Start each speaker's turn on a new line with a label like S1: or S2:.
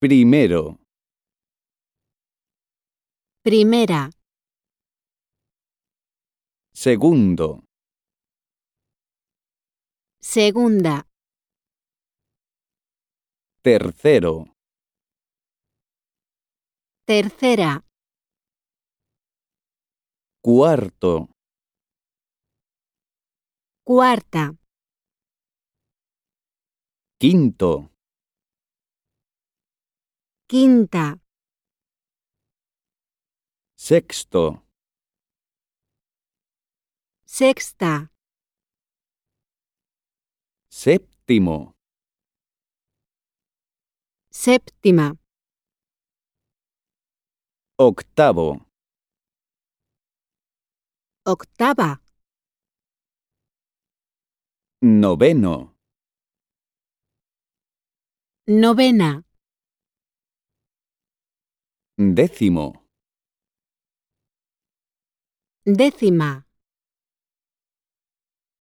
S1: Primero,
S2: primera,
S1: segundo,
S2: segunda,
S1: tercero,
S2: tercera,
S1: cuarto,
S2: cuarta,
S1: quinto,
S2: quinta,
S1: sexto,
S2: sexta,
S1: séptimo,
S2: séptima,
S1: octavo,
S2: octava,
S1: noveno,
S2: novena,
S1: décimo.
S2: décima.